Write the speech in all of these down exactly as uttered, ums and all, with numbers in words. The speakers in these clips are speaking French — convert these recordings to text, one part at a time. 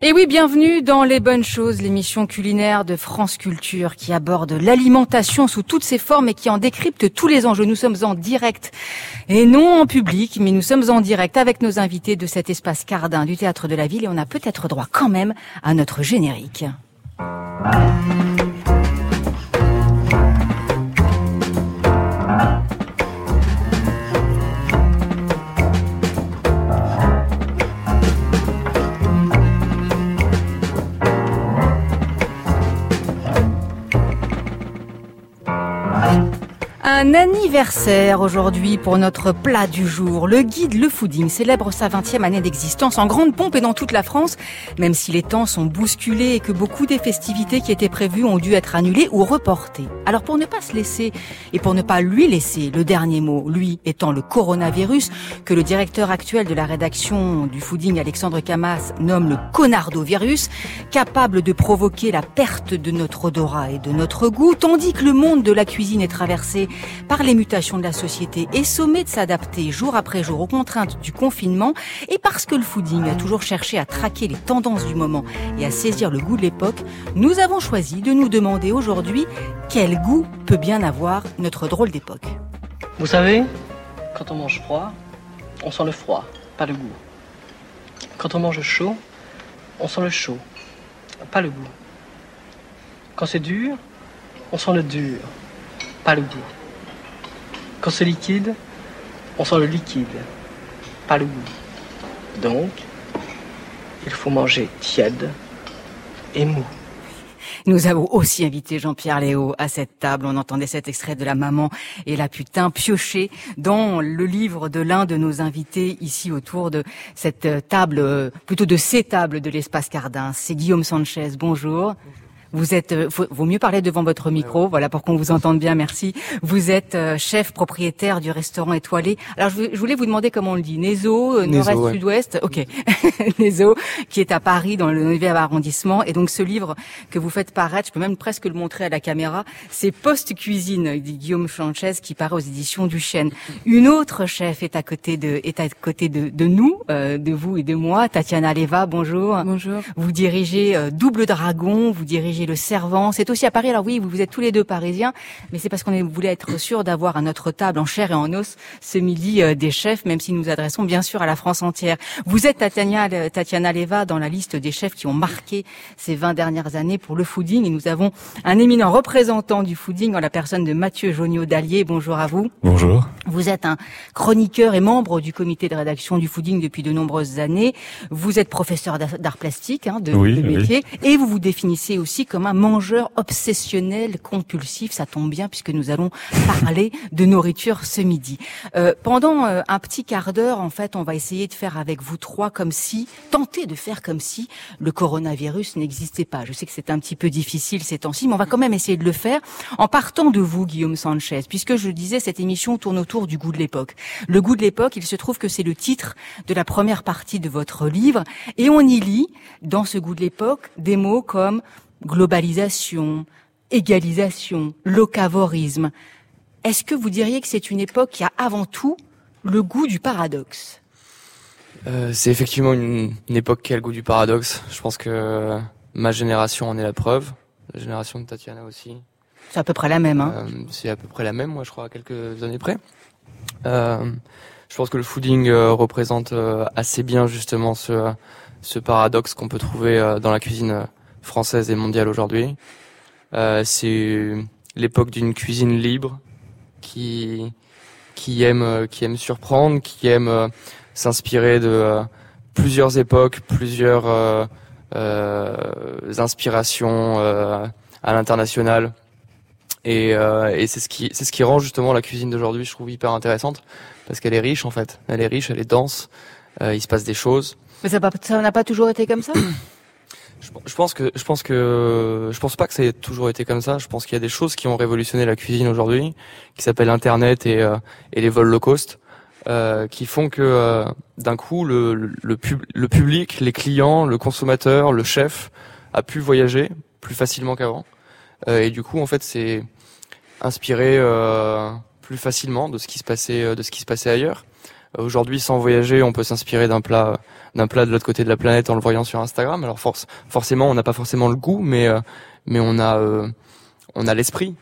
Et oui, bienvenue dans Les Bonnes Choses, l'émission culinaire de France Culture qui aborde l'alimentation sous toutes ses formes et qui en décrypte tous les enjeux. Nous sommes en direct et non en public, mais nous sommes en direct avec nos invités de cet espace Cardin du Théâtre de la Ville et on a peut-être droit quand même à notre générique. Un anniversaire aujourd'hui pour notre plat du jour. Le guide Le Fooding célèbre sa vingtième année d'existence en grande pompe et dans toute la France, même si les temps sont bousculés et que beaucoup des festivités qui étaient prévues ont dû être annulées ou reportées. Alors pour ne pas se laisser et pour ne pas lui laisser le dernier mot, lui étant le coronavirus, que le directeur actuel de la rédaction du Fooding, Alexandre Camas, nomme le connardovirus, capable de provoquer la perte de notre odorat et de notre goût, tandis que le monde de la cuisine est traversé par les mutations de la société et sommé de s'adapter jour après jour aux contraintes du confinement, et parce que le Fooding a toujours cherché à traquer les tendances du moment et à saisir le goût de l'époque, nous avons choisi de nous demander aujourd'hui quel goût peut bien avoir notre drôle d'époque. Vous savez, quand on mange froid, on sent le froid, pas le goût. Quand on mange chaud, on sent le chaud, pas le goût. Quand c'est dur, on sent le dur, pas le goût. Quand c'est liquide, on sent le liquide, pas le goût. Donc, il faut manger tiède et mou. Nous avons aussi invité Jean-Pierre Léaud à cette table. On entendait cet extrait de La Maman et la Putain pioché dans le livre de l'un de nos invités ici autour de cette table, plutôt de ces tables de l'espace Cardin. C'est Guillaume Sanchez. Bonjour. Vous êtes, faut, vaut mieux parler devant votre micro, voilà, pour qu'on vous entende bien, merci. Vous êtes euh, chef propriétaire du restaurant étoilé. Alors, je, je voulais vous demander comment on le dit. Nezo, euh, Nord-Est, ouais. Sud-Ouest. Ok. Nezo, qui est à Paris, dans le neuvième arrondissement. Et donc, ce livre que vous faites paraître, je peux même presque le montrer à la caméra, c'est Post-Cuisine, dit Guillaume Sanchez, qui paraît aux éditions du Chêne. Une autre chef est à côté de, est à côté de, de nous, euh, de vous et de moi. Tatiana Leva, bonjour. Bonjour. Vous dirigez euh, Double Dragon, vous dirigez Le Servant, c'est aussi à Paris. Alors oui, vous, vous êtes tous les deux parisiens, mais c'est parce qu'on voulait être sûr d'avoir à notre table en chair et en os ce midi euh, des chefs, même si nous nous adressons bien sûr à la France entière. Vous êtes Tatiana, Tatiana Leva dans la liste des chefs qui ont marqué ces vingt dernières années pour le Fooding, et nous avons un éminent représentant du Fooding en la personne de Mathieu Jonio-Dallier. Bonjour à vous. Bonjour. Vous êtes un chroniqueur et membre du comité de rédaction du Fooding depuis de nombreuses années. Vous êtes professeur d'art plastique, hein, de, oui, de métier, oui. Et vous vous définissez aussi comme un mangeur obsessionnel, compulsif. Ça tombe bien puisque nous allons parler de nourriture ce midi. Euh, pendant euh, un petit quart d'heure, en fait, on va essayer de faire avec vous trois comme si, tenter de faire comme si le coronavirus n'existait pas. Je sais que c'est un petit peu difficile ces temps-ci, mais on va quand même essayer de le faire en partant de vous, Guillaume Sanchez, puisque je disais, cette émission tourne autour du goût de l'époque. Le goût de l'époque, il se trouve que c'est le titre de la première partie de votre livre, et on y lit, dans ce goût de l'époque, des mots comme globalisation, égalisation, locavorisme. Est-ce que vous diriez que c'est une époque qui a avant tout le goût du paradoxe ? euh, C'est effectivement une, une époque qui a le goût du paradoxe. Je pense que ma génération en est la preuve. La génération de Tatiana aussi. C'est à peu près la même, hein ? euh, C'est à peu près la même, moi je crois, à quelques années près. Euh, je pense que le Fooding euh, représente euh, assez bien justement ce, ce paradoxe qu'on peut trouver euh, dans la cuisine euh, française et mondiale aujourd'hui. Euh, c'est l'époque d'une cuisine libre qui qui aime euh, qui aime surprendre, qui aime euh, s'inspirer de euh, plusieurs époques, plusieurs euh, euh, inspirations euh, à l'international. Et, euh, et c'est ce qui c'est ce qui rend justement la cuisine d'aujourd'hui, je trouve, hyper intéressante, parce qu'elle est riche en fait. Elle est riche, elle est dense. Euh, il se passe des choses. Mais ça n'a pas toujours été comme ça ? Je pense que je pense que je pense pas que ça ait toujours été comme ça. Je pense qu'il y a des choses qui ont révolutionné la cuisine aujourd'hui, qui s'appellent Internet et euh, et les vols low cost, euh, qui font que euh, d'un coup le le, pub, le public, les clients, le consommateur, le chef a pu voyager plus facilement qu'avant. Euh, et du coup, en fait, c'est inspiré euh, plus facilement de ce qui se passait de ce qui se passait ailleurs. Aujourd'hui, sans voyager, on peut s'inspirer d'un plat, d'un plat de l'autre côté de la planète en le voyant sur Instagram. Alors force, forcément, on n'a pas forcément le goût, mais euh, mais on a euh, on a l'esprit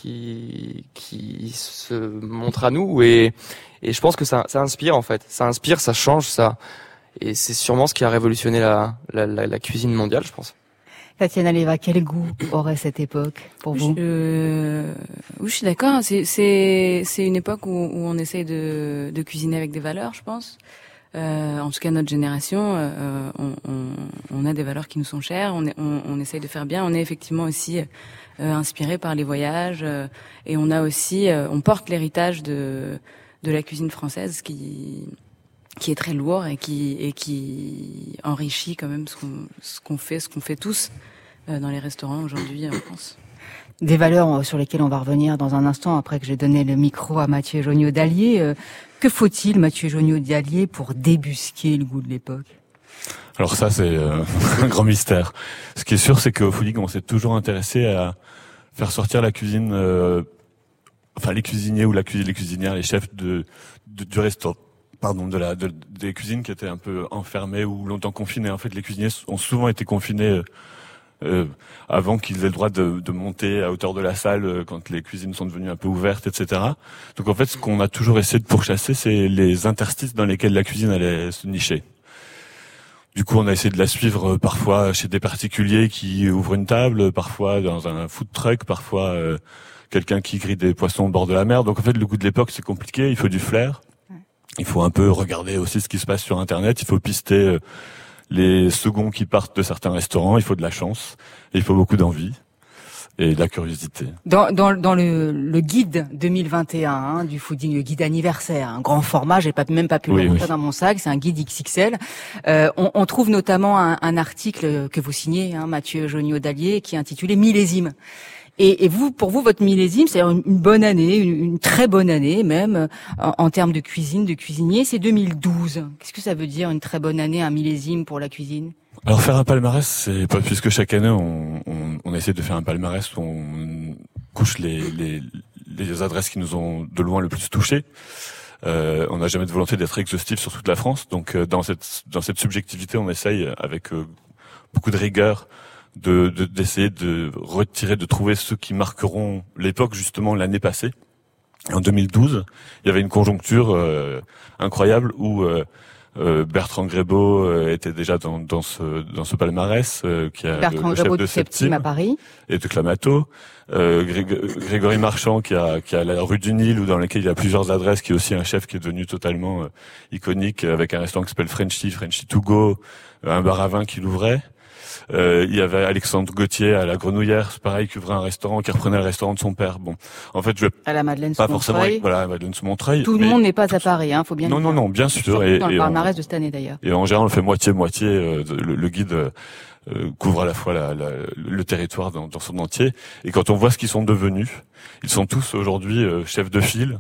qui qui se montre à nous et et je pense que ça ça inspire en fait, ça inspire, ça change, ça et c'est sûrement ce qui a révolutionné la la, la, la cuisine mondiale, je pense. Tatiana Leva, quel goût aurait cette époque pour vous? je, Oui, je suis d'accord. C'est, c'est, c'est une époque où, où on essaye de, de cuisiner avec des valeurs, je pense. Euh, en tout cas, notre génération, euh, on, on, on a des valeurs qui nous sont chères. On, est, on, on essaye de faire bien. On est effectivement aussi euh, inspiré par les voyages euh, et on a aussi, euh, on porte l'héritage de de la cuisine française qui qui est très lourd et qui et qui enrichit quand même ce qu'on ce qu'on fait, ce qu'on fait tous euh, dans les restaurants aujourd'hui en France. Des valeurs sur lesquelles on va revenir dans un instant après que j'ai donné le micro à Mathieu Jonniot-Dallier. Euh, que faut-il, Mathieu Jonniot-Dallier, pour débusquer le goût de l'époque? Alors ça, c'est euh, un grand mystère. Ce qui est sûr, c'est qu'au Fooding, on s'est toujours intéressé à faire sortir la cuisine, euh, enfin les cuisiniers ou la cuisine, les cuisinières, les chefs de, de du restaurant. Pardon, de la, de, des cuisines qui étaient un peu enfermées ou longtemps confinées. En fait, les cuisiniers ont souvent été confinés euh, euh, avant qu'ils aient le droit de, de monter à hauteur de la salle euh, quand les cuisines sont devenues un peu ouvertes, et cetera. Donc en fait, ce qu'on a toujours essayé de pourchasser, c'est les interstices dans lesquels la cuisine allait se nicher. Du coup, on a essayé de la suivre euh, parfois chez des particuliers qui ouvrent une table, parfois dans un food truck, parfois euh, quelqu'un qui grille des poissons au bord de la mer. Donc en fait, le goût de l'époque, c'est compliqué, il faut du flair. Il faut un peu regarder aussi ce qui se passe sur Internet. Il faut pister les seconds qui partent de certains restaurants. Il faut de la chance. Et il faut beaucoup d'envie et de la curiosité. Dans, dans, dans le, le guide deux mille vingt et un hein, du Fooding, le guide anniversaire, un grand format, j'ai pas même pas pu oui, le rentrer oui. dans mon sac, c'est un guide X X L. Euh, on, on trouve notamment un, un article que vous signez, hein, Mathieu Jonniot-Dallier, qui est intitulé Millésime. Et, et vous, pour vous, votre millésime, c'est une, une bonne année, une, une très bonne année même en, en termes de cuisine, de cuisinier, c'est deux mille douze. Qu'est-ce que ça veut dire une très bonne année, un millésime pour la cuisine? Alors faire un palmarès, c'est pas puisque chaque année on, on, on essaie de faire un palmarès où on couche les, les, les adresses qui nous ont de loin le plus touchés. Euh, on n'a jamais de volonté d'être exhaustif sur toute la France, donc euh, dans cette dans cette subjectivité, on essaye avec euh, beaucoup de rigueur de, de d'essayer de retirer, de trouver ceux qui marqueront l'époque justement l'année passée. En deux mille douze, il y avait une conjoncture euh, incroyable où euh, euh, Bertrand Grébeau euh, était déjà dans, dans ce dans ce palmarès, euh, qui a Bertrand le, le chef Grébeau de du Septime à Paris et de Clamato, euh, Grég- Grégory Marchand qui a qui a la rue du Nil, ou dans laquelle il y a plusieurs adresses, qui est aussi un chef qui est devenu totalement euh, iconique, avec un restaurant qui s'appelle Frenchy, Frenchy to go, euh, un bar à vin qui l'ouvrait. Euh, il y avait Alexandre Gauthier à la Grenouillère, c'est pareil, qui ouvrait un restaurant, qui reprenait le restaurant de son père. Bon, en fait, je vais à la Madeleine pas sous forcément, Montreuil. voilà, Madeleine sous Montreuil. Tout le monde n'est pas à Paris, hein, faut bien non, le non, dire. non, bien sûr. Surtout Et, dans le et palmarès on, de cette année d'ailleurs. Et en général, on fait moitié-moitié. Euh, le, le guide euh, couvre à la fois la, la, le territoire dans, dans son entier. Et quand on voit ce qu'ils sont devenus, ils sont tous aujourd'hui euh, chefs de file.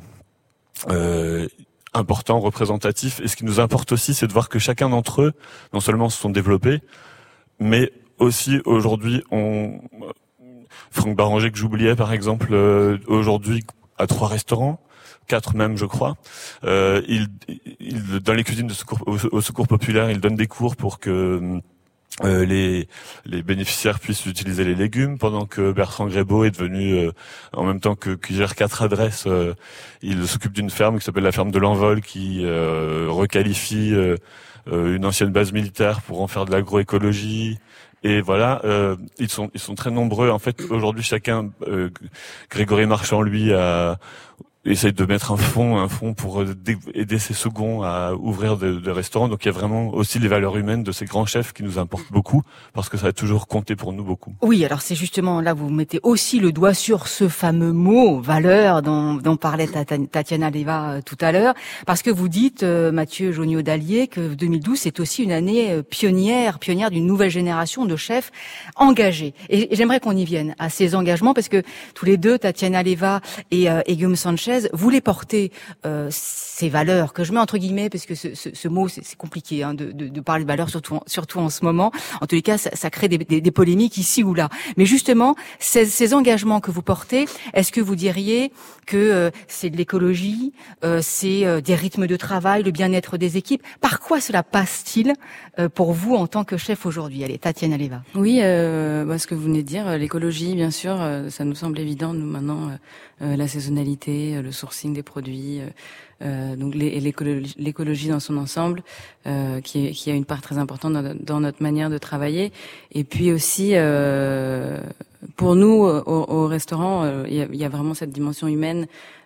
Euh, importants, représentatifs. Et ce qui nous importe aussi, c'est de voir que chacun d'entre eux, non seulement se sont développés, mais aussi aujourd'hui, on Franck Baranger, que j'oubliais par exemple, euh, aujourd'hui a trois restaurants, quatre même je crois. Euh, il, il dans les cuisines de secours, au, au secours populaire, il donne des cours pour que euh, les les bénéficiaires puissent utiliser les légumes, pendant que Bertrand Grébeau est devenu euh, en même temps que qu'il gère quatre adresses, euh, il s'occupe d'une ferme qui s'appelle la ferme de l'Envol, qui euh, requalifie euh, euh, une ancienne base militaire pour en faire de l'agroécologie. Et voilà, euh, ils sont ils sont très nombreux. En fait, aujourd'hui, chacun, euh, Grégory Marchand, lui, a essaye de mettre un fonds, un fonds pour aider ses seconds à ouvrir des de restaurants. Donc il y a vraiment aussi les valeurs humaines de ces grands chefs qui nous importent beaucoup, parce que ça a toujours compté pour nous beaucoup. Oui, alors c'est justement là, vous mettez aussi le doigt sur ce fameux mot valeur dont, dont parlait Tatiana Leva euh, tout à l'heure, parce que vous dites, euh, Mathieu Jonniot-Dallier, que deux mille douze c'est aussi une année euh, pionnière, pionnière d'une nouvelle génération de chefs engagés. Et, et j'aimerais qu'on y vienne à ces engagements, parce que tous les deux, Tatiana Leva et, euh, et Guillaume Sanchez, Sanchez, vous les portez, euh, ces valeurs que je mets entre guillemets, parce que ce, ce, ce mot c'est, c'est compliqué hein, de, de, de parler de valeurs, surtout en, surtout en ce moment. En tous les cas, ça, ça crée des, des, des polémiques ici ou là. Mais justement, ces, ces engagements que vous portez, est-ce que vous diriez que euh, c'est de l'écologie, euh, c'est euh, des rythmes de travail, le bien-être des équipes? Par quoi cela passe-t-il euh, pour vous en tant que chef aujourd'hui? Allez, Tatiana Leva. Oui, euh, bah, ce que vous venez de dire, l'écologie, bien sûr, euh, ça nous semble évident, nous, maintenant, euh, euh, la saisonnalité, euh, le sourcing des produits, euh, euh, donc les, l'écologie, l'écologie dans son ensemble, euh, qui, est, qui a une part très importante dans, dans notre manière de travailler. Et puis aussi, euh, pour nous, au, au restaurant, euh, il y a, il y a vraiment cette dimension humaine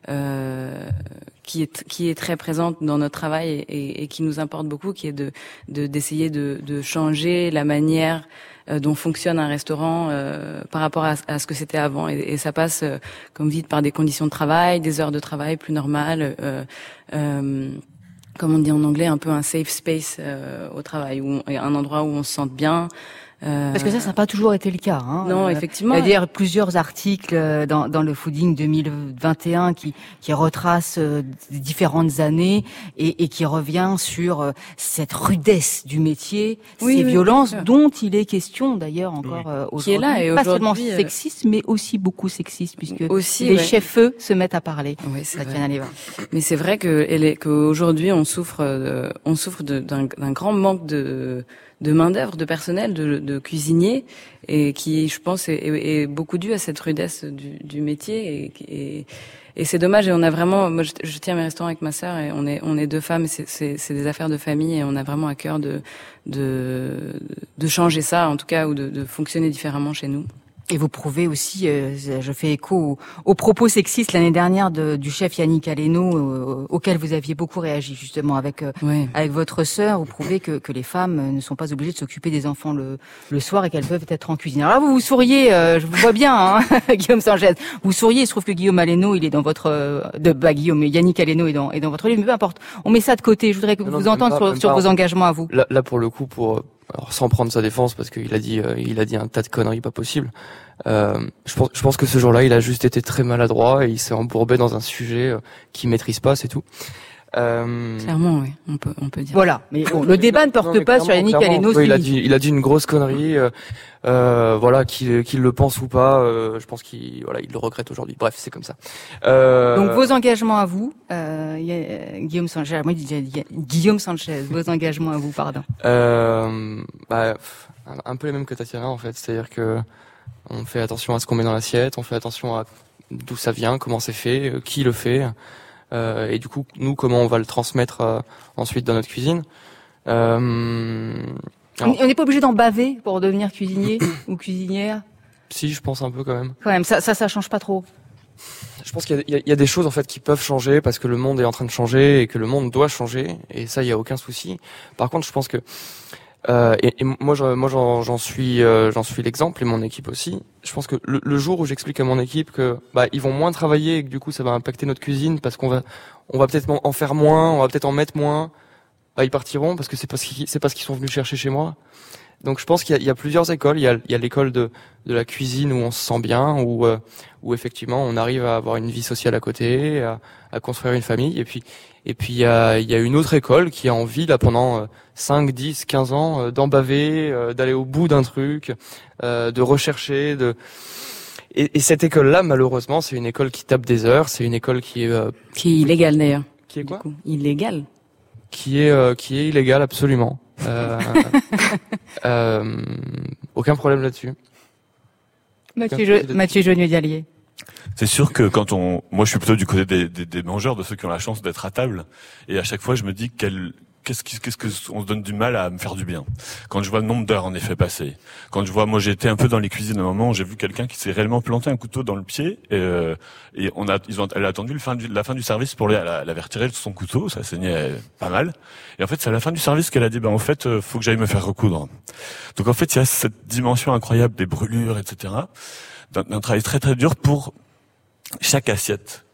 euh, qui est qui est très présente dans notre travail et, et, et qui nous importe beaucoup, qui est de, de d'essayer de, de changer la manière euh, dont fonctionne un restaurant euh, par rapport à, à ce que c'était avant. Et, et ça passe, euh, comme vous dites, par des conditions de travail, des heures de travail plus normales. Euh, euh, comme on dit en anglais, un peu un safe space euh, au travail, où on, un endroit où on se sente bien. Euh, Parce que ça, ça n'a pas toujours été le cas. Hein. Non, effectivement. Il y a d'ailleurs plusieurs articles dans, dans le Fooding deux mille vingt et un qui, qui retracent différentes années et, et qui revient sur cette rudesse du métier, oui, ces oui, violences dont il est question d'ailleurs encore oui. aujourd'hui. Qui est là et pas aujourd'hui, seulement euh... sexiste, mais aussi beaucoup sexiste, puisque aussi, les ouais. chefs-eux se mettent à parler. Oui, c'est vrai. Mais c'est vrai que qu'aujourd'hui on souffre, de, on souffre de, d'un, d'un grand manque de de main d'œuvre, de personnel, de, de cuisiniers, et qui, je pense, est, est, est beaucoup dû à cette rudesse du, du métier. Et, et, et c'est dommage. Et on a vraiment, moi, je, je tiens mes restaurants avec ma sœur, et on est, on est deux femmes. Et c'est, c'est, c'est des affaires de famille, et on a vraiment à cœur de, de, de changer ça, en tout cas, ou de, de fonctionner différemment chez nous. Et vous prouvez aussi, euh, je fais écho aux, aux propos sexistes l'année dernière de, du chef Yannick Aleno, euh, auquel vous aviez beaucoup réagi justement avec euh, ouais. avec votre sœur. Vous prouvez que, que les femmes ne sont pas obligées de s'occuper des enfants le, le soir et qu'elles peuvent être en cuisine. Alors là, vous vous souriez, euh, je vous vois bien, hein, Guillaume Sanchez. Vous souriez. Il se trouve que Guillaume Aleno, il est dans votre, euh, de, bah Guillaume, Yannick Aleno est dans, est dans votre livre, mais peu importe. On met ça de côté. Je voudrais que non, vous entendre sur, sur vos engagements à vous. Là, là pour le coup, pour alors sans prendre sa défense parce qu'il a dit, euh, il a dit un tas de conneries pas possibles. Euh, je pense, je pense que ce jour-là, il a juste été très maladroit et il s'est embourbé dans un sujet euh, qu'il maîtrise pas, c'est tout. Euh... Clairement, oui, on peut, on peut dire. Voilà, mais bon, le débat ne porte non, pas sur Yannick Aleno. Oui, il a dit, il a dit une grosse connerie. Euh, euh, voilà, qu'il, qu'il le pense ou pas, euh, je pense qu'il, voilà, il le regrette aujourd'hui. Bref, c'est comme ça. Euh... Donc vos engagements à vous, euh, y a, Guillaume Sanchez, moi je dis Guillaume Sanchez, vos engagements à vous, pardon. Euh, bah, un peu les mêmes que Tatiana en fait, c'est-à-dire que on fait attention à ce qu'on met dans l'assiette, on fait attention à d'où ça vient, comment c'est fait, euh, qui le fait. Euh, et du coup, nous, comment on va le transmettre euh, ensuite dans notre cuisine. Euh, alors, on n'est pas obligé d'en baver pour devenir cuisinier ou cuisinière. Si, je pense un peu quand même. Quand même, ça, ça, ça change pas trop. Je pense qu'il y a, il y a, il y a des choses en fait qui peuvent changer parce que le monde est en train de changer et que le monde doit changer. Et ça, il y a aucun souci. Par contre, je pense que Euh, et, et moi, je, moi, j'en, j'en suis, euh, j'en suis l'exemple et mon équipe aussi. Je pense que le, le jour où j'explique à mon équipe que bah ils vont moins travailler et que du coup ça va impacter notre cuisine parce qu'on va, on va peut-être en faire moins, on va peut-être en mettre moins, bah ils partiront parce que c'est parce qu'ils, c'est parce qu'ils sont venus chercher chez moi. Donc je pense qu'il y a, il y a plusieurs écoles. Il y a, il y a l'école de, de la cuisine où on se sent bien, où, euh, où effectivement on arrive à avoir une vie sociale à côté, à, à construire une famille. Et puis, et puis il y a, il y a une autre école qui a envie là pendant euh, cinq, dix, quinze ans euh, d'en baver, euh, d'aller au bout d'un truc, euh, de rechercher, de et, et cette école-là, malheureusement, c'est une école qui tape des heures. C'est une école qui est euh, qui est illégale d'ailleurs. Qui est quoi ? Illégale. Qui est euh, qui est illégale absolument. Euh, euh, aucun problème là-dessus. Mathieu, jo- Mathieu Jonieux-Dallier. C'est sûr que quand on, moi je suis plutôt du côté des, des, des mangeurs, de ceux qui ont la chance d'être à table, et à chaque fois je me dis quel, qu'est-ce qui, qu'est-ce que on se donne du mal à me faire du bien. Quand je vois le nombre d'heures en effet passées, quand je vois, moi j'ai été un peu dans les cuisines à un moment, j'ai vu quelqu'un qui s'est réellement planté un couteau dans le pied, et, euh, et on a, ils ont, elle a attendu le fin du, la fin du service pour lui, elle, elle avait retiré son couteau, ça saignait pas mal, et en fait c'est à la fin du service qu'elle a dit, ben en fait, euh, faut que j'aille me faire recoudre. Donc en fait il y a cette dimension incroyable des brûlures, et cetera, d'un, d'un travail très très dur pour chaque assiette.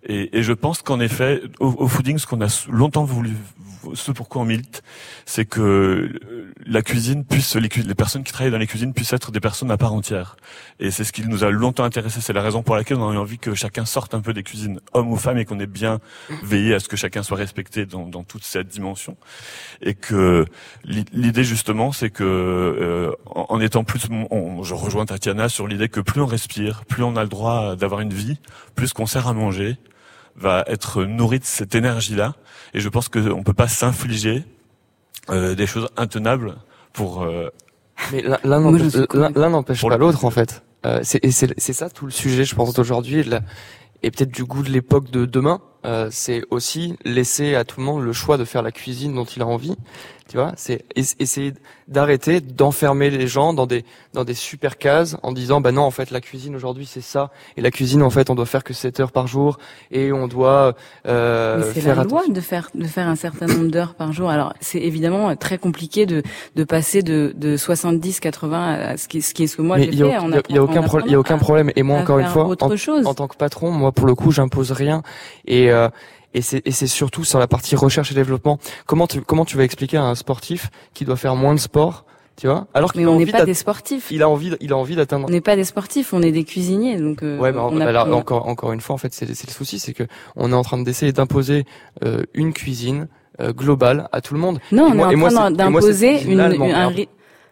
Et, et je pense qu'en effet, au, au fooding, ce qu'on a longtemps voulu, ce pourquoi on milite, c'est que la cuisine puisse, les, les personnes qui travaillent dans les cuisines puissent être des personnes à part entière. Et c'est ce qui nous a longtemps intéressé. C'est la raison pour laquelle on a eu envie que chacun sorte un peu des cuisines, hommes ou femmes, et qu'on ait bien veillé à ce que chacun soit respecté dans, dans toute cette dimension. Et que l'idée justement, c'est que euh, en, en étant plus, on, je rejoins Tatiana sur l'idée que plus on respire, plus on a le droit d'avoir une vie, plus qu'on sert à manger, va être nourri de cette énergie-là. Et je pense qu'on peut pas s'infliger euh, des choses intenables pour... Euh... Mais l'un n'empêche, l'un n'empêche pas l'autre, en fait. Euh, c'est, c'est, c'est ça tout le sujet, je pense, d'aujourd'hui, et, de la, et peut-être du goût de l'époque de demain. Euh, c'est aussi laisser à tout le monde le choix de faire la cuisine dont il a envie. Tu vois, c'est essayer d'arrêter d'enfermer les gens dans des dans des super cases en disant bah non, en fait la cuisine aujourd'hui c'est ça, et la cuisine en fait on doit faire que sept heures par jour et on doit euh, Mais c'est faire la loi attention. de faire de faire un certain nombre d'heures par jour. Alors c'est évidemment très compliqué de de passer de de soixante-dix quatre-vingts à ce qui ce qui est ce que moi Mais j'ai il y a, fait. il y a, il y a aucun problème, il y a aucun problème. Et moi encore une fois, en, en tant que patron, moi pour le coup j'impose rien et euh, Et c'est, et c'est surtout sur la partie recherche et développement. Comment tu, comment tu vas expliquer à un sportif qui doit faire moins de sport, tu vois, alors qu'il mais a on envie n'est pas des sportifs. Il a envie, il a envie d'atteindre. On n'est pas des sportifs, on est des cuisiniers, donc. Euh, ouais, mais on a, alors on a... encore, encore une fois, en fait, c'est, c'est le souci, c'est que on est en train d'essayer d'imposer euh, une cuisine euh, globale à tout le monde. Non, et on moi, est en train moi, d'imposer une, une, un rythme.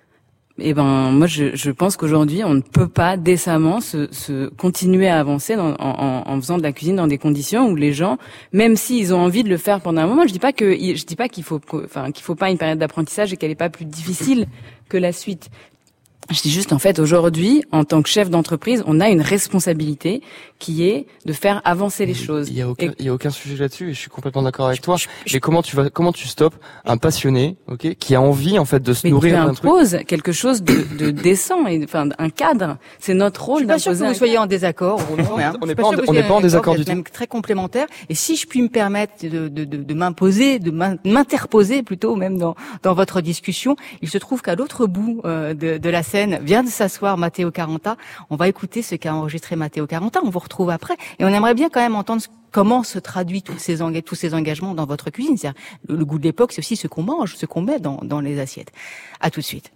Eh ben, moi, je, je pense qu'aujourd'hui, on ne peut pas décemment se, se continuer à avancer dans, en, en faisant de la cuisine dans des conditions où les gens, même s'ils ont envie de le faire pendant un moment, je dis pas que, je dis pas qu'il faut, enfin, qu'il faut pas une période d'apprentissage et qu'elle est pas plus difficile que la suite. Je dis juste, en fait, aujourd'hui, en tant que chef d'entreprise, on a une responsabilité qui est de faire avancer les choses. Il y a aucun, et... il y a aucun sujet là-dessus et je suis complètement d'accord avec toi. Mais comment tu vas, comment tu stoppes un passionné, ok, qui a envie, en fait, de se mais nourrir d'un truc. Mais tu imposes quelque chose de, de décent et, enfin, un cadre. C'est notre rôle d'imposer. Je suis pas sûr que vous soyez en désaccord. On n'est hein. pas, en, on n'est pas en désaccord du tout. Même très complémentaire. Et si je puis me permettre de, de, de, de m'imposer, de m'interposer plutôt même dans, dans votre discussion, il se trouve qu'à l'autre bout euh, de, de la scène vient de s'asseoir Matteo Caranta. On va écouter ce qu'a enregistré Matteo Caranta. On vous retrouve après. Et on aimerait bien quand même entendre comment se traduit tous ces, enga- tous ces engagements dans votre cuisine. C'est-à-dire, le, le goût de l'époque, c'est aussi ce qu'on mange, ce qu'on met dans, dans les assiettes. À tout de suite.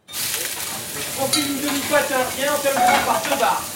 On fait une demi-pâte, rien, on fait le grand par deux barres.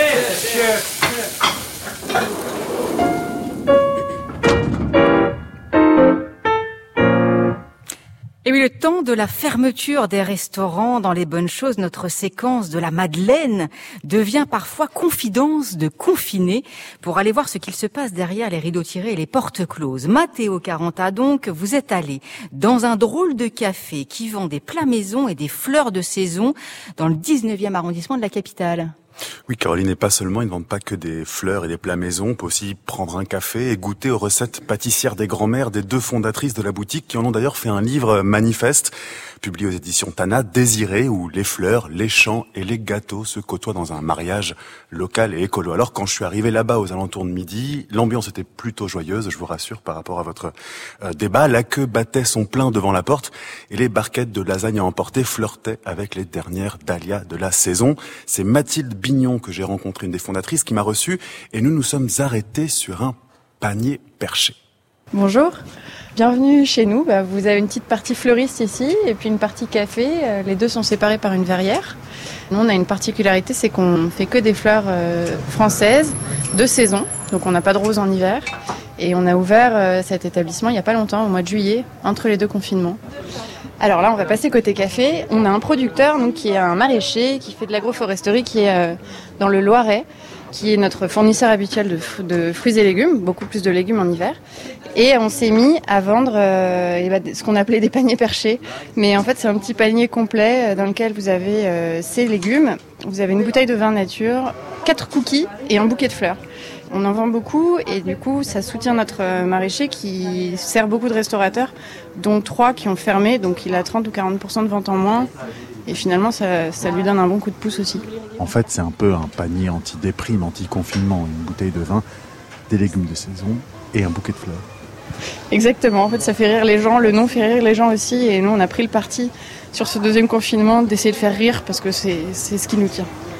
Et oui, le temps de la fermeture des restaurants dans les bonnes choses, notre séquence de la Madeleine devient parfois confidence de confinés pour aller voir ce qu'il se passe derrière les rideaux tirés et les portes closes. Matteo Caranta, donc, vous êtes allé dans un drôle de café qui vend des plats maison et des fleurs de saison dans le dix-neuvième arrondissement de la capitale. Oui, Caroline, et pas seulement, ils ne vendent pas que des fleurs et des plats maison. On peut aussi prendre un café et goûter aux recettes pâtissières des grands-mères des deux fondatrices de la boutique qui en ont d'ailleurs fait un livre manifeste, publié aux éditions Tana, Désiré, où les fleurs, les champs et les gâteaux se côtoient dans un mariage local et écolo. Alors, quand je suis arrivé là-bas aux alentours de midi, l'ambiance était plutôt joyeuse, je vous rassure, par rapport à votre euh, débat. La queue battait son plein devant la porte et les barquettes de lasagne à emporter flirtaient avec les dernières dahlias de la saison. C'est Mathilde Bignon que j'ai rencontré, une des fondatrices, qui m'a reçu, et nous nous sommes arrêtés sur un panier perché. Bonjour, bienvenue chez nous. Bah, vous avez une petite partie fleuriste ici et puis une partie café. Les deux sont séparés par une verrière. Nous, on a une particularité, c'est qu'on fait que des fleurs euh, françaises de saison, donc on n'a pas de roses en hiver. Et on a ouvert euh, cet établissement il n'y a pas longtemps, au mois de juillet, entre les deux confinements. Alors là, on va passer côté café. On a un producteur donc, qui est un maraîcher, qui fait de l'agroforesterie, qui est euh, dans le Loiret, qui est notre fournisseur habituel de, f- de fruits et légumes, beaucoup plus de légumes en hiver. Et on s'est mis à vendre euh, et bah, ce qu'on appelait des paniers perchés. Mais en fait, c'est un petit panier complet dans lequel vous avez euh, ces légumes, vous avez une bouteille de vin nature, quatre cookies et un bouquet de fleurs. On en vend beaucoup et du coup, ça soutient notre maraîcher qui sert beaucoup de restaurateurs, dont trois qui ont fermé, donc il a trente ou quarante pour cent de ventes en moins. Et finalement, ça, ça lui donne un bon coup de pouce aussi. En fait, c'est un peu un panier anti-déprime, anti-confinement. Une bouteille de vin, des légumes de saison et un bouquet de fleurs. Exactement. En fait, ça fait rire les gens. Le nom fait rire les gens aussi. Et nous, on a pris le parti sur ce deuxième confinement d'essayer de faire rire parce que c'est, c'est ce qui nous tient.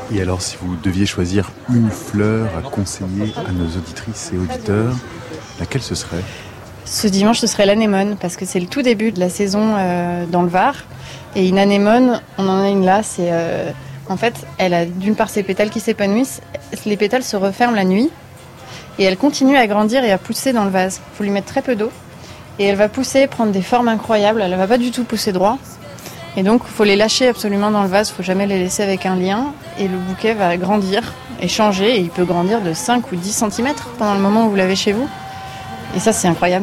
Et alors, si vous deviez choisir une fleur à conseiller à nos auditrices et auditeurs, laquelle ce serait ? Ce dimanche, ce serait l'anémone, parce que c'est le tout début de la saison euh, dans le Var. Et une anémone, on en a une là, c'est... Euh, en fait, elle a d'une part ses pétales qui s'épanouissent, les pétales se referment la nuit, et elle continue à grandir et à pousser dans le vase. Il faut lui mettre très peu d'eau, et elle va pousser, prendre des formes incroyables, elle ne va pas du tout pousser droit. Et donc, il faut les lâcher absolument dans le vase, il ne faut jamais les laisser avec un lien, et le bouquet va grandir et changer, et il peut grandir de cinq ou dix centimètres pendant le moment où vous l'avez chez vous. Et ça, c'est incroyable.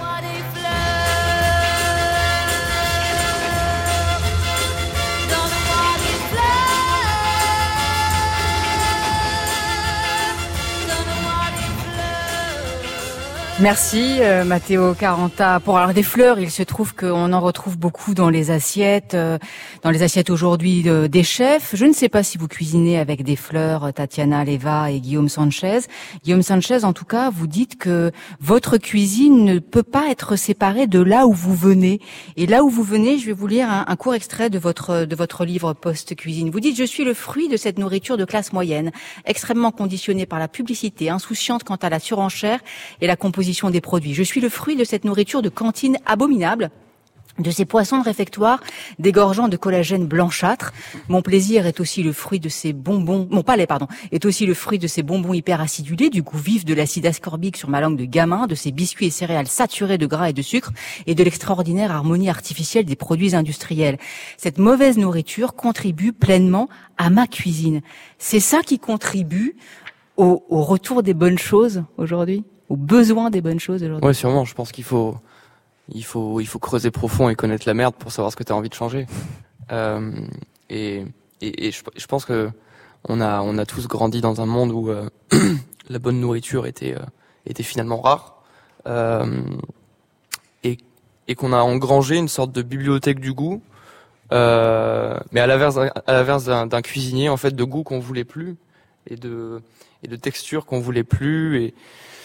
Merci euh, Matteo Caranta. Pour alors des fleurs, il se trouve qu'on en retrouve beaucoup dans les assiettes, euh, dans les assiettes aujourd'hui de, des chefs. Je ne sais pas si vous cuisinez avec des fleurs, Tatiana Leva et Guillaume Sanchez. Guillaume Sanchez, en tout cas, vous dites que votre cuisine ne peut pas être séparée de là où vous venez. Et là où vous venez, je vais vous lire un, un court extrait de votre de votre livre Post-Cuisine. Vous dites: je suis le fruit de cette nourriture de classe moyenne, extrêmement conditionnée par la publicité, insouciante quant à la surenchère et la composition des produits. Je suis le fruit de cette nourriture de cantine abominable, de ces poissons de réfectoire dégorgeant de collagène blanchâtre. Mon plaisir est aussi le fruit de ces bonbons, mon palais, pardon, est aussi le fruit de ces bonbons hyper acidulés, du goût vif de l'acide ascorbique sur ma langue de gamin, de ces biscuits et céréales saturés de gras et de sucre, et de l'extraordinaire harmonie artificielle des produits industriels. Cette mauvaise nourriture contribue pleinement à ma cuisine. C'est ça qui contribue au, au retour des bonnes choses aujourd'hui? Aux besoins des bonnes choses aujourd'hui. Ouais, sûrement. Je pense qu'il faut, il faut, il faut creuser profond et connaître la merde pour savoir ce que tu as envie de changer. Euh, et, et, et je, je pense que on a, on a tous grandi dans un monde où euh, la bonne nourriture était, euh, était finalement rare, euh, et, et qu'on a engrangé une sorte de bibliothèque du goût, euh, mais à l'inverse, à l'inverse d'un, d'un cuisinier, en fait, de goût qu'on voulait plus et de, et de texture qu'on voulait plus et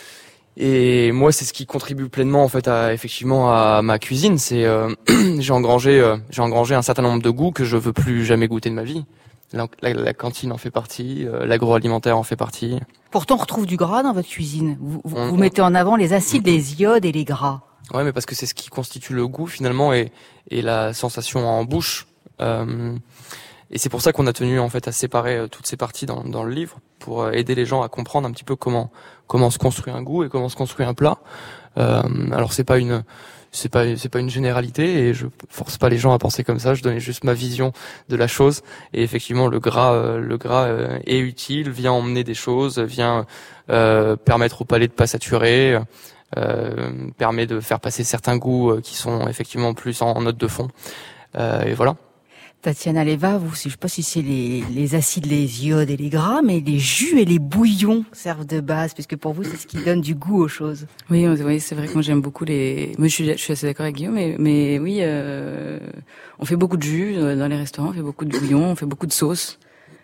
Et moi, c'est ce qui contribue pleinement en fait à effectivement à ma cuisine. C'est euh, j'ai engrangé euh, j'ai engrangé un certain nombre de goûts que je veux plus jamais goûter de ma vie. La, la, la cantine en fait partie, euh, l'agroalimentaire en fait partie. Pourtant, on retrouve du gras dans votre cuisine. Vous, vous, on, vous mettez en avant les acides, les iodes et les gras. Ouais, mais parce que c'est ce qui constitue le goût finalement et, et la sensation en bouche. Euh, et c'est pour ça qu'on a tenu en fait à séparer euh, toutes ces parties dans, dans le livre pour euh, aider les gens à comprendre un petit peu comment comment se construit un goût et comment se construit un plat. Euh, alors c'est pas une c'est pas c'est pas une généralité et je force pas les gens à penser comme ça. Je donnais juste ma vision de la chose et effectivement le gras euh, le gras euh, est utile, vient emmener des choses, vient euh, permettre au palais de pas saturer. Euh, permet de faire passer certains goûts euh, qui sont effectivement plus en, en note de fond. Euh, et voilà. Tatiana Leva, vous, je sais pas si c'est les, les acides, les iodes et les gras, mais les jus et les bouillons servent de base, puisque pour vous, c'est ce qui donne du goût aux choses. Oui, oui, c'est vrai que moi j'aime beaucoup les. Moi, je suis, je suis assez d'accord avec Guillaume, mais, mais oui, euh, on fait beaucoup de jus dans les restaurants, on fait beaucoup de bouillons, on fait beaucoup de sauces.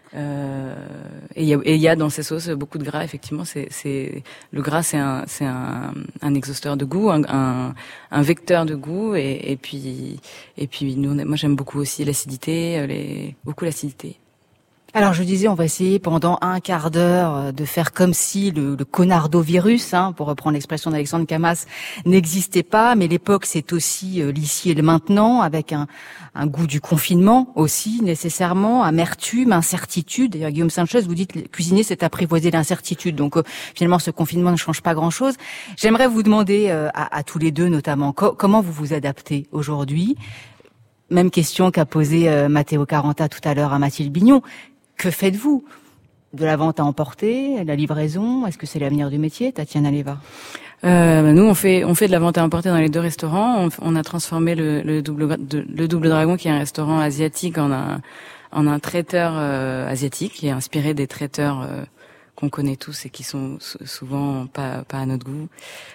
Euh, et il y a, et il y a dans ces sauces beaucoup de gras. Effectivement, c'est, c'est le gras, c'est un, c'est un, un exhausteur de goût, un, un, un vecteur de goût. Et, et puis, et puis, nous, moi, j'aime beaucoup aussi l'acidité, les, beaucoup l'acidité. Alors je disais, on va essayer pendant un quart d'heure de faire comme si le, le conardovirus, hein, pour reprendre l'expression d'Alexandre Camas, n'existait pas. Mais l'époque, c'est aussi euh, l'ici et le maintenant, avec un, un goût du confinement aussi, nécessairement, amertume, incertitude. D'ailleurs, Guillaume Sanchez, vous dites, cuisiner, c'est apprivoiser l'incertitude. Donc euh, finalement, ce confinement ne change pas grand-chose. J'aimerais vous demander, euh, à, à tous les deux notamment, co- comment vous vous adaptez aujourd'hui. Même question qu'a posée euh, Matteo Caranta tout à l'heure à Mathilde Bignon. Que faites-vous? De la vente à emporter, la livraison? Est-ce que c'est l'avenir du métier, Tatiana Leva? Euh, nous, on fait on fait de la vente à emporter dans les deux restaurants. On, on a transformé le, le double le double dragon, qui est un restaurant asiatique, en un en un traiteur euh, asiatique, qui est inspiré des traiteurs euh, qu'on connaît tous et qui sont souvent pas pas à notre goût.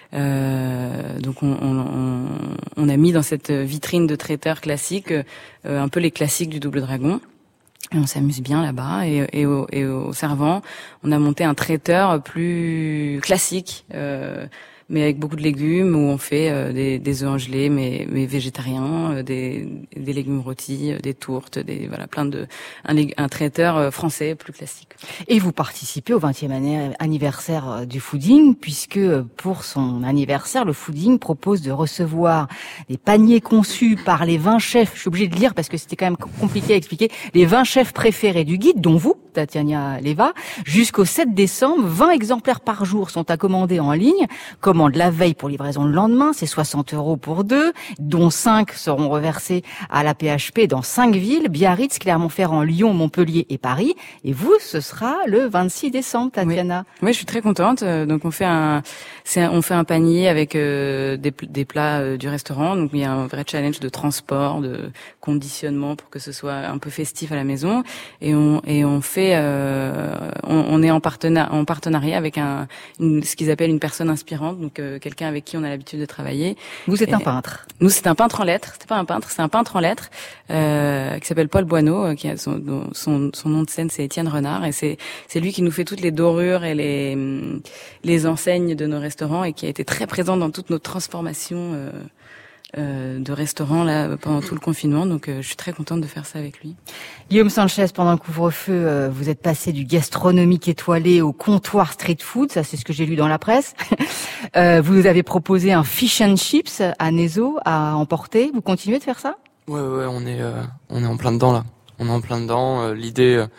Euh, donc on, on on a mis dans cette vitrine de traiteurs classiques euh, un peu les classiques du double dragon. Et on s'amuse bien là-bas. Et, et, au, et au servant, on a monté un traiteur plus classique, euh, mais avec beaucoup de légumes, où on fait euh, des, des œufs en gelée, mais, mais végétariens, euh, des, des légumes rôtis, euh, des tourtes, des voilà, plein de un, un traiteur euh, français plus classique. Et vous participez au vingtième anniversaire du Fooding, puisque pour son anniversaire, le Fooding propose de recevoir des paniers conçus par les vingt chefs. Je suis obligée de lire parce que c'était quand même compliqué à expliquer. Les vingt chefs préférés du guide, dont vous, Tatiana Leva, jusqu'au sept décembre. vingt exemplaires par jour sont à commander en ligne. Commande la veille pour livraison le lendemain, c'est soixante euros pour deux, dont cinq seront reversés à la P H P dans cinq villes, Biarritz, Clermont-Ferrand, Lyon, Montpellier et Paris. Et vous, ce sera le vingt-six décembre, Tatiana. Oui, oui, je suis très contente. Donc on fait un, c'est un, on fait un panier avec euh, des, des plats euh, du restaurant. Donc il y a un vrai challenge de transport, de conditionnement pour que ce soit un peu festif à la maison. Et on et on fait, euh, on, on est en partenariat, en partenariat avec un, une, ce qu'ils appellent une personne inspirante. Donc euh, quelqu'un avec qui on a l'habitude de travailler. Vous êtes et, un peintre. Nous, c'est un peintre en lettres. C'est pas un peintre, c'est un peintre en lettres euh, qui s'appelle Paul Boineau, euh, qui a son, son, son nom de scène, c'est Étienne Renard, et c'est c'est lui qui nous fait toutes les dorures et les les enseignes de nos restaurants et qui a été très présent dans toutes nos transformations euh, euh, de restaurants là pendant tout le confinement. Donc, euh, je suis très contente de faire ça avec lui. Guillaume Sanchez, pendant le couvre-feu, euh, vous êtes passé du gastronomique étoilé au comptoir street food. Ça, c'est ce que j'ai lu dans la presse. euh, vous avez proposé un fish and chips à Nezo à emporter. Vous continuez de faire ça? Ouais, ouais, on est, euh, on est en plein dedans là. On est en plein dedans. Euh, l'idée. Euh...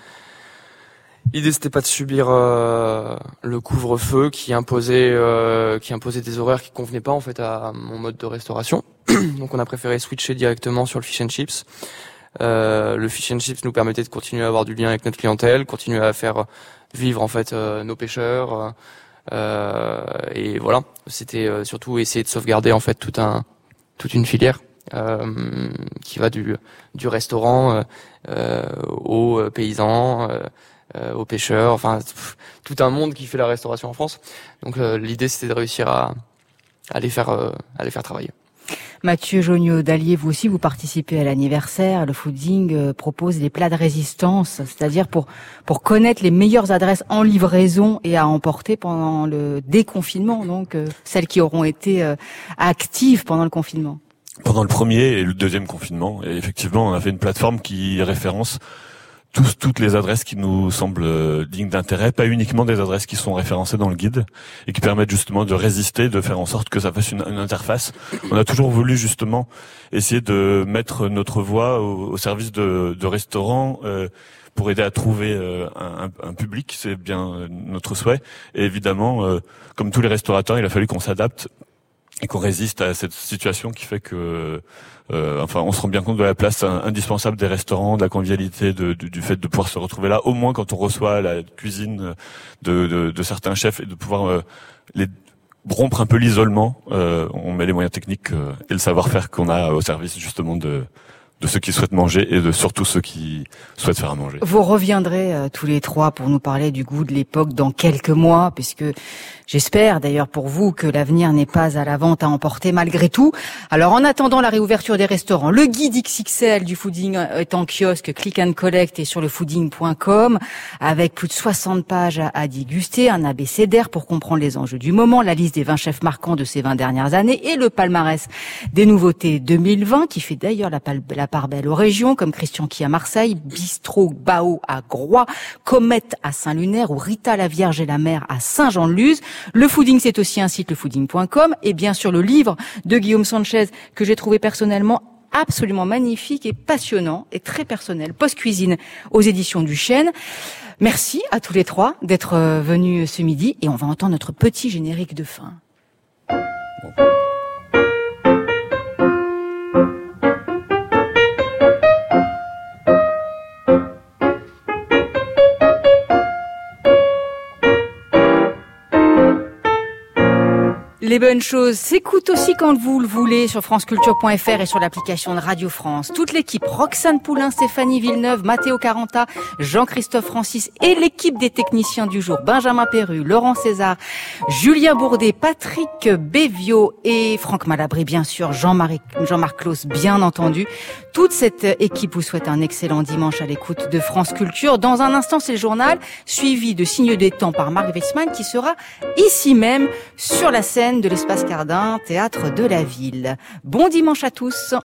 L'idée c'était pas de subir euh, le couvre-feu qui imposait euh, qui imposait des horaires qui convenaient pas en fait à mon mode de restauration. Donc on a préféré switcher directement sur le fish and chips. Euh, le fish and chips nous permettait de continuer à avoir du lien avec notre clientèle, continuer à faire vivre en fait euh, nos pêcheurs euh, et voilà, c'était euh, surtout essayer de sauvegarder en fait tout un toute une filière euh, qui va du du restaurant euh, aux paysans euh, Euh, aux pêcheurs, enfin pff, tout un monde qui fait la restauration en France. Donc euh, l'idée c'était de réussir à, à les faire euh, à les faire travailler. Mathieu Joniaux d'Allier, vous aussi vous participez à l'anniversaire. Le Fooding euh, propose des plats de résistance, c'est-à-dire pour pour connaître les meilleures adresses en livraison et à emporter pendant le déconfinement, donc euh, celles qui auront été euh, actives pendant le confinement. Pendant le premier et le deuxième confinement, et effectivement, on a fait une plateforme qui référence tous, toutes les adresses qui nous semblent dignes d'intérêt, pas uniquement des adresses qui sont référencées dans le guide et qui permettent justement de résister, de faire en sorte que ça fasse une, une interface. On a toujours voulu justement essayer de mettre notre voix au, au service de, de restaurants euh, pour aider à trouver euh, un, un public, c'est bien notre souhait. Et évidemment, euh, comme tous les restaurateurs, il a fallu qu'on s'adapte et qu'on résiste à cette situation qui fait que, euh, enfin, on se rend bien compte de la place indispensable des restaurants, de la convivialité, de, de, du fait de pouvoir se retrouver là, au moins quand on reçoit la cuisine de, de, de certains chefs, et de pouvoir euh, les rompre un peu l'isolement. Euh, on met les moyens techniques euh, et le savoir-faire qu'on a au service justement de de ceux qui souhaitent manger et de surtout ceux qui souhaitent faire à manger. Vous reviendrez euh, tous les trois pour nous parler du goût de l'époque dans quelques mois, puisque j'espère d'ailleurs pour vous que l'avenir n'est pas à la vente à emporter malgré tout. Alors en attendant la réouverture des restaurants, le guide X X L du Fooding est en kiosque, click and collect et sur le fooding point com avec plus de soixante pages à, à déguster, un abécédaire pour comprendre les enjeux du moment, la liste des vingt chefs marquants de ces vingt dernières années et le palmarès des nouveautés deux mille vingt qui fait d'ailleurs la, la part belle aux régions comme Christian Qui à Marseille, Bistro Bao à Groix, Comète à Saint-Lunaire ou Rita la Vierge et la Mer à Saint-Jean-de-Luz. Le Fooding, c'est aussi un site, le fooding point com, et bien sûr le livre de Guillaume Sanchez que j'ai trouvé personnellement absolument magnifique et passionnant et très personnel, Post-Cuisine aux éditions du Chêne. Merci à tous les trois d'être venus ce midi et on va entendre notre petit générique de fin. Les bonnes choses s'écoutent aussi quand vous le voulez sur franceculture point f r et sur l'application de Radio France. Toute l'équipe, Roxane Poulain, Stéphanie Villeneuve, Matteo Caranta, Jean-Christophe Francis et l'équipe des techniciens du jour, Benjamin Perru, Laurent César, Julien Bourdet, Patrick Bévio et Franck Malabry, bien sûr, Jean-Marie, Jean-Marc Claus, bien entendu. Toute cette équipe vous souhaite un excellent dimanche à l'écoute de France Culture. Dans un instant, c'est le journal, suivi de Signes des Temps par Marc Weissmann qui sera ici même sur la scène scène de l'Espace Cardin, théâtre de la ville. Bon dimanche à tous.